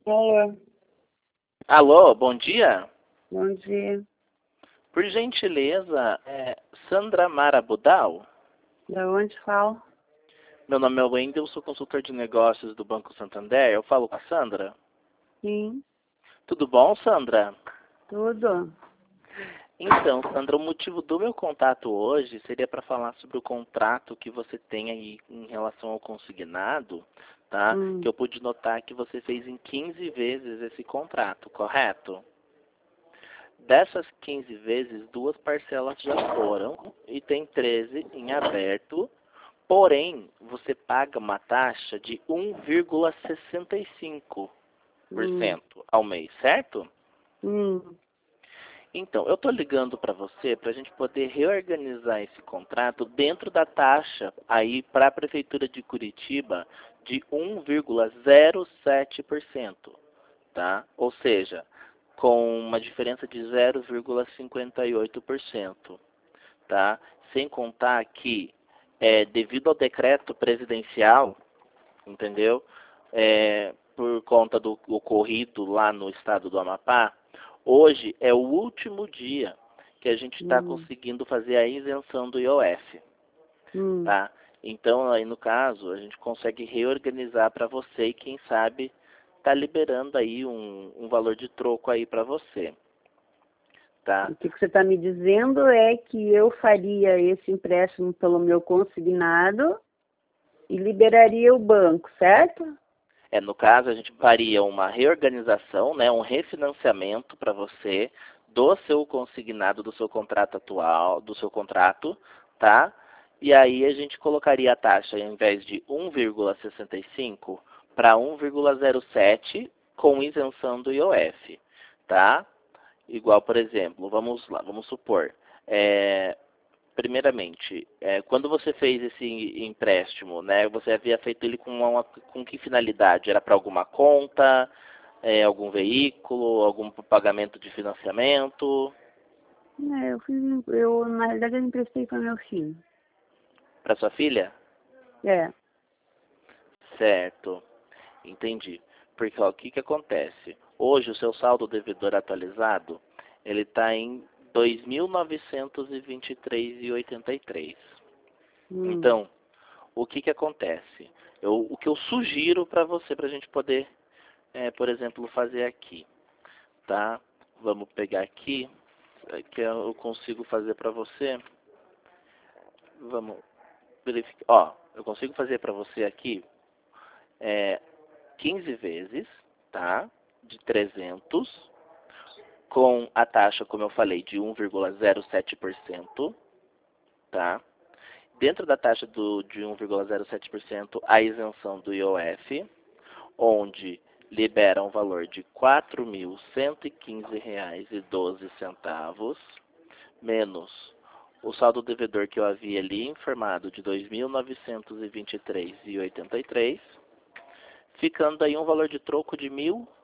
Alô, Alô, bom dia. bom dia. Por gentileza, Sandra Marabudal? Da onde fala? Meu nome é Wendel, sou consultor de negócios do Banco Santander. Eu falo com a Sandra. Sim, Tudo bom, Sandra? tudo. Então, Sandra, o motivo do meu contato hoje seria para falar sobre o contrato que você tem aí em relação ao consignado, tá? Hum, Que eu pude notar que você fez em 15 vezes esse contrato, correto? Dessas 15 vezes, 2 parcelas já foram e tem 13 em aberto. Porém, você paga uma taxa de 1,65% hum, ao mês, certo? hum. Então, eu estou ligando para você para a gente poder reorganizar esse contrato dentro da taxa aí para a Prefeitura de Curitiba de 1,07%, tá? Ou seja, com uma diferença de 0,58%, tá? Sem contar que, devido ao decreto presidencial, entendeu? Por conta do ocorrido lá no estado do Amapá, hoje é o último dia que a gente está Hum, conseguindo fazer a isenção do IOF, hum. tá? Então, aí no caso, a gente consegue reorganizar para você e quem sabe tá liberando aí um valor de troco aí para você, tá? O que você está me dizendo é que eu faria esse empréstimo pelo meu consignado e liberaria o banco, certo? No caso, a gente faria uma reorganização, né, um refinanciamento para você do seu consignado, do seu contrato atual, do seu contrato, tá? E aí a gente colocaria a taxa, ao invés de 1,65 para 1,07 com isenção do IOF, tá? Igual, por exemplo, vamos lá, vamos supor, é, primeiramente, quando você fez esse empréstimo, né, você havia feito ele com que finalidade? Era para alguma conta, algum veículo, algum pagamento de financiamento? Na realidade, eu emprestei para meu filho. Para sua filha? É. Certo, entendi. Porque ó, o que acontece? Hoje o seu saldo devedor atualizado, ele está em 2.923,83. Hum. Então, o que acontece? O que eu sugiro para você, para a gente poder, por exemplo, fazer aqui, tá? Vamos pegar aqui, que eu consigo fazer para você. Vamos verificar. Ó, eu consigo fazer para você aqui é, 15 vezes, tá? De 300, com a taxa, como eu falei, de 1,07%, tá? Dentro da taxa de 1,07%, a isenção do IOF, onde libera um valor de R$ 4.115,12, menos o saldo devedor que eu havia ali informado de 2.923,83, ficando aí um valor de troco de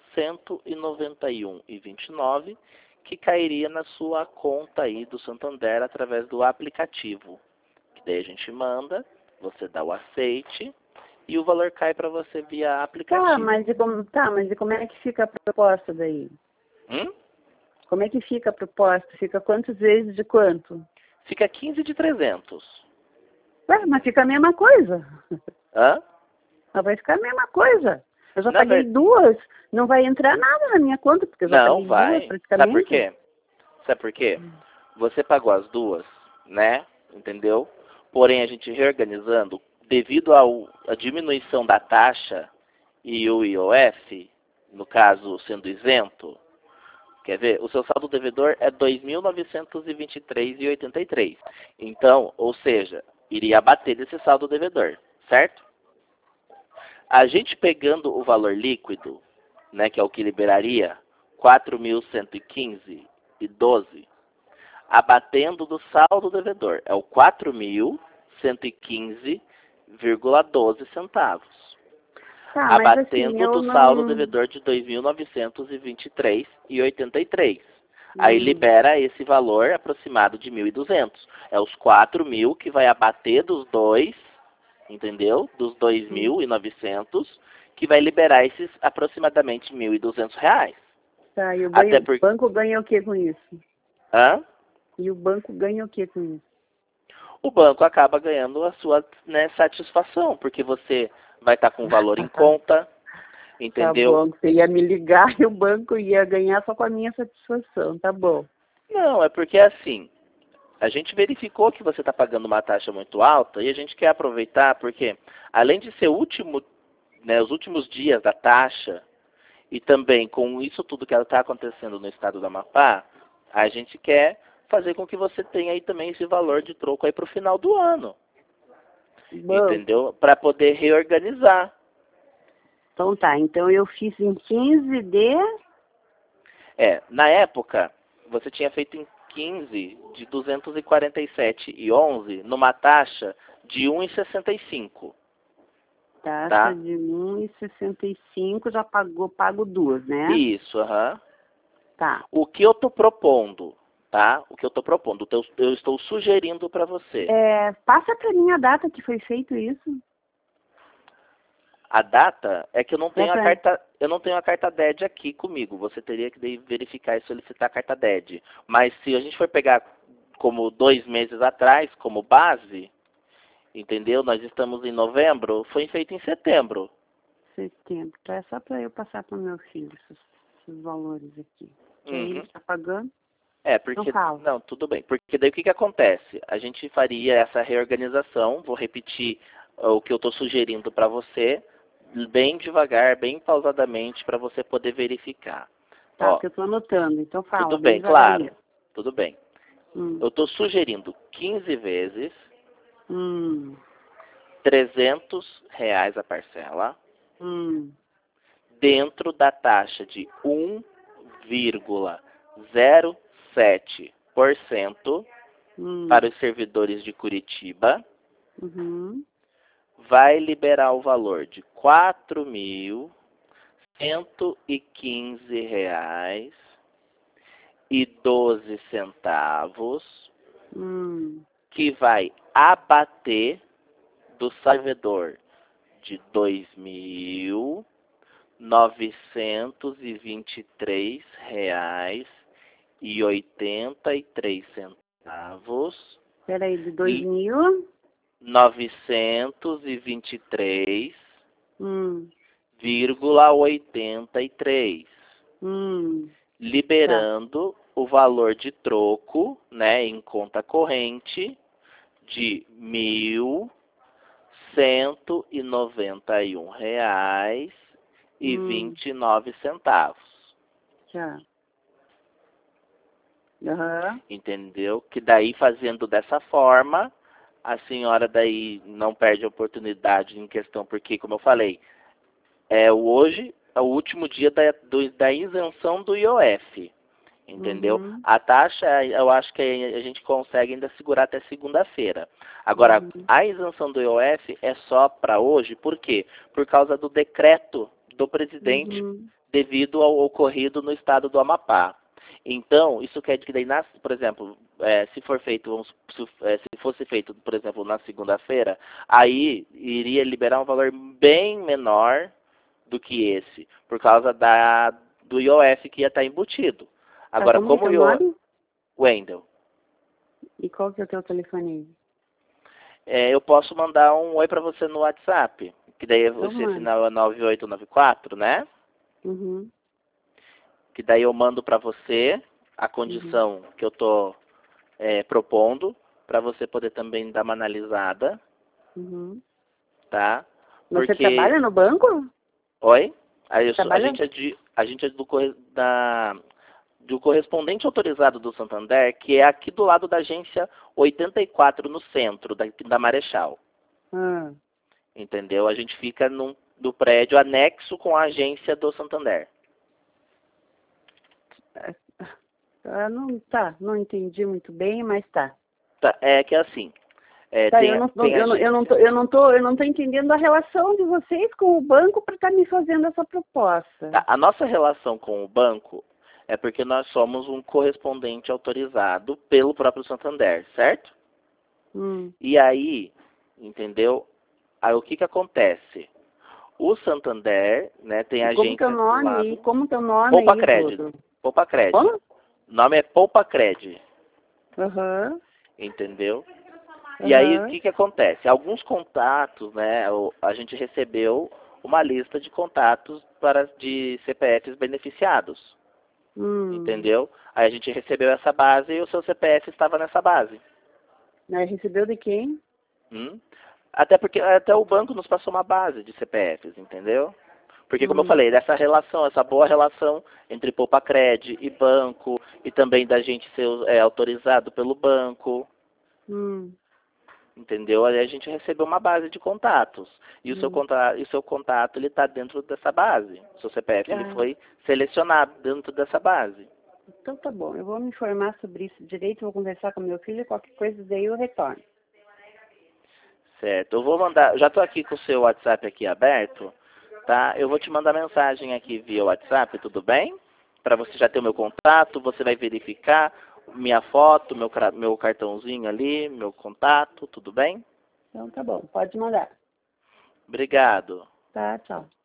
1.191,29, que cairia na sua conta aí do Santander através do aplicativo. Que daí a gente manda, você dá o aceite e o valor cai para você via aplicativo. Mas e como é que fica a proposta daí? Hum? Como é que fica a proposta? Fica quantas vezes de quanto? Fica 15 de 300. Ué, mas fica a mesma coisa. Hã? Mas vai ficar a mesma coisa. Eu já Na paguei ver... duas, não vai entrar nada na minha conta, porque eu já Não, paguei duas vai. Sabe por praticamente. quê? Sabe por quê? Você pagou as duas, né? Entendeu? Porém, a gente reorganizando, devido à diminuição da taxa e o IOF, no caso sendo isento, quer ver? O seu saldo devedor é 2.923,83. Então, ou seja, iria abater desse saldo devedor, certo? A gente pegando o valor líquido, né, que é o que liberaria 4.115,12, abatendo do saldo devedor, é o 4.115,12 centavos. Tá, mas assim, Abatendo eu do saldo não. devedor de 2.923,83. Aí Hum, libera esse valor aproximado de 1.200. É os 4.000 que vai abater dos dois, entendeu? Dos hum, 2.900, que vai liberar esses aproximadamente R$ 1.200. Tá, e Até o banco ganha o que com isso? Hã? E o banco ganha o que com isso? O banco acaba ganhando a sua, né, satisfação, porque você vai estar com o valor em conta, Tá entendeu? bom, você ia me ligar e o banco ia ganhar só com a minha satisfação, tá bom. Não, é porque assim, a gente verificou que você está pagando uma taxa muito alta e a gente quer aproveitar porque, além de ser último, né, os últimos dias da taxa, e também com isso tudo que está acontecendo no estado do Amapá, a gente quer fazer com que você tenha aí também esse valor de troco aí para o final do ano. Bom, Entendeu? Para poder reorganizar. então tá, então eu fiz em 15 de... Na época, você tinha feito em 15 de 247,11 numa taxa de 1,65. Taxa Tá? de 1,65, já pago duas, né? Isso, aham. Tá. O que eu estou propondo, tá? O que eu estou propondo, eu estou sugerindo para você. Passa para mim a data que foi feito isso. A data é que eu não tenho Essa- a carta, eu não tenho a carta DED aqui comigo. Você teria que daí verificar e solicitar a carta DED. Mas se a gente for pegar como 2 meses atrás, como base, entendeu? Nós estamos em novembro, foi feito em setembro. Setembro. Tá, é só para eu passar para o meu filho esses valores aqui. Que aí ele Uhum. está pagando. Porque... Não fala. Não, tudo bem. Porque daí o que que acontece? A gente faria essa reorganização, vou repetir o que eu estou sugerindo para você, bem devagar, bem pausadamente, para você poder verificar. Tá, Ó, porque eu estou anotando. Então fala, tudo bem bem, claro. devagarinho. Tudo bem. Hum. Eu estou sugerindo 15 vezes, Hum. R$ 300 a parcela, Hum. dentro da taxa de 1,07% para Hum. os servidores de Curitiba, Uhum. vai liberar o valor de R$ 4.115,12, que vai abater do servidor de R$ 2.923,83. Peraí, de E 2000? 923,83. Hum. 83, Hum. Tá. liberando o valor de troco, né, em conta corrente de R$ 1.191,29. Já. Aham. Entendeu? Que daí, fazendo dessa forma, a senhora daí não perde a oportunidade em questão, porque, como eu falei, hoje é o último dia da isenção do IOF, entendeu? Uhum. A taxa, eu acho que a gente consegue ainda segurar até segunda-feira. Agora, Uhum. a isenção do IOF é só para hoje, por quê? Por causa do decreto do presidente Uhum. devido ao ocorrido no estado do Amapá. Então, isso quer dizer que daí, por exemplo, se for feito, se fosse feito, por exemplo, na segunda-feira, aí iria liberar um valor bem menor do que esse, por causa do IOF que ia estar embutido. Tá, Agora, como que é como o teu IOF... nome? Wendel, E qual que é o teu telefone aí? eu posso mandar um oi para você no WhatsApp, que daí Então esse manda. final é 9894, né? Uhum. Que daí eu mando para você a Uhum. condição que eu estou propondo, para você poder também dar uma analisada, Uhum. tá? Você Porque... trabalha no banco? Oi? Aí a Trabalha? gente é do correspondente autorizado do Santander, que é aqui do lado da agência 84, no centro da Marechal. Ah. Entendeu? A gente fica no prédio anexo com a agência do Santander. Não entendi muito bem, mas tá. Tá, é que é assim, Tá, tem agência. eu não tô entendendo a relação de vocês com o banco para estar me fazendo essa proposta. Tá, a nossa relação com o banco é porque nós somos um correspondente autorizado pelo próprio Santander, certo? Hum. E aí, entendeu? Aí o que que acontece? O Santander, né, tem E como que é agência o do nome lado. aí? Como que é o nome Poupa aí, Crédito. Dudu? Poupa Crédito. Como? O nome é Poupa Crédito. Aham, Entendeu? E aí, o aham. que que acontece? Alguns contatos, né, a gente recebeu uma lista de contatos de CPFs beneficiados, Hum. entendeu? Aí a gente recebeu essa base e o seu CPF estava nessa base. Mas recebeu de quem? Hum? Até porque até o banco nos passou uma base de CPFs, entendeu? Porque, como eu Hum. falei, dessa relação, essa boa relação entre Poupa-Cred e banco, e também da gente ser autorizado pelo banco, Hum. entendeu? Aí a gente recebeu uma base de contatos. E Hum. o seu contato ele está dentro dessa base. O seu CPF ele Ah, foi selecionado dentro dessa base. então tá bom. Eu vou me informar sobre isso direito, vou conversar com meu filho e qualquer coisa daí eu retorno. Certo? Eu vou mandar, já estou aqui com o seu WhatsApp aqui aberto, tá? Eu vou te mandar mensagem aqui via WhatsApp, tudo bem? Para você já ter o meu contato, você vai verificar minha foto, meu cartãozinho ali, meu contato, tudo bem? Então tá bom, pode mandar. Obrigado. Tá, tchau.